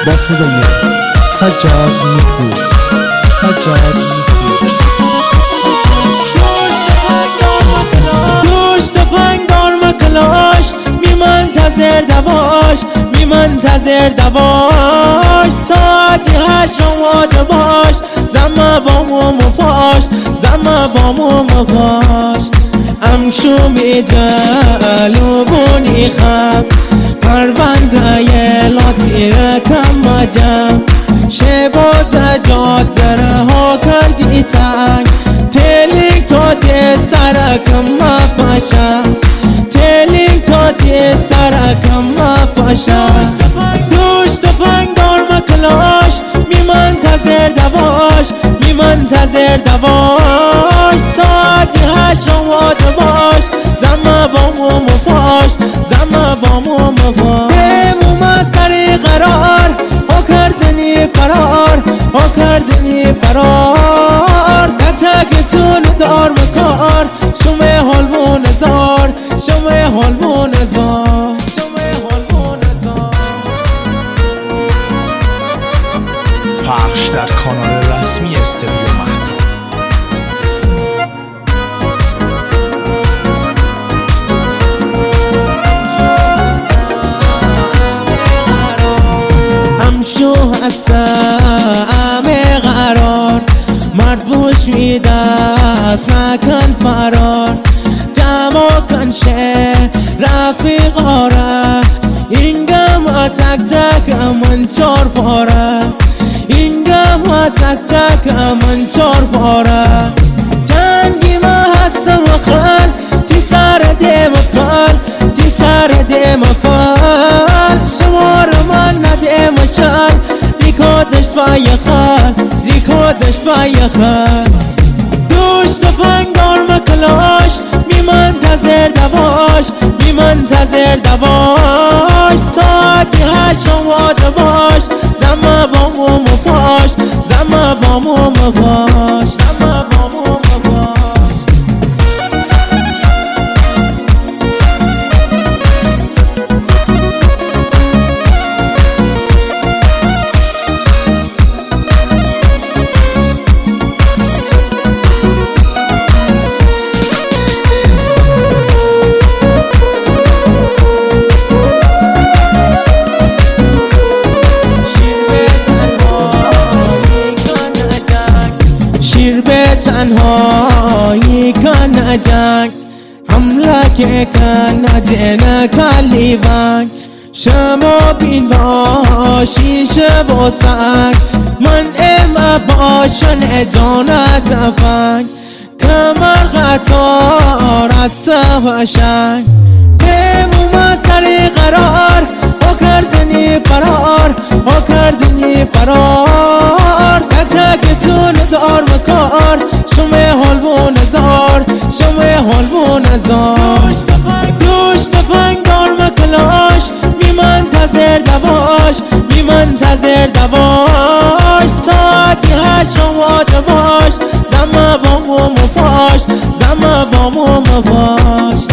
با صدای سجاد نیکو. دوش تفنگدار مکلاش میمنتظر دواش ساعتی 8 آماده باش زما بامو مفاش امشومی جلوبونی خم پرونده لاتیره کم مجم شباز جادره ها کردی تنگ تلیک تا تی سرکم مفاشم دوش تفنگدار مکلاش میمنتظر دواش ساعتی 8 آماده باش زما بامو مفاش بمومه سری قرار ها کردنی فرار تکتون دار مکار شمه حلوون زار پخش در کانال رسمی استودیو مهتاب. امشو هستم قرار مرد بوش میده سکن فرار جمع کن شه رفیقاره اینگم تک من 4 پاره من 4 پاره جنگی ما هستم خال تی سر دیم فال شمار من ندیم شال ریکادش پای خال دوش تفنگدار مکلاش میمنتظر دواش ساعتی 8 آماده باش زما بامو مفاش تنهایی کن جنگ حمله که کن دینه کلیوان شما بین باشی شب و سنگ من ام باشن جانت فنگ کمر قطار از سوشنگ بمومه سری قرار ها کردنی فرار تکتون دار مکار شمه حلوون زار دوش تفنگدار مکلاش میمنتظر دواش ساعتی 8 آماده باش زما بامو مفاش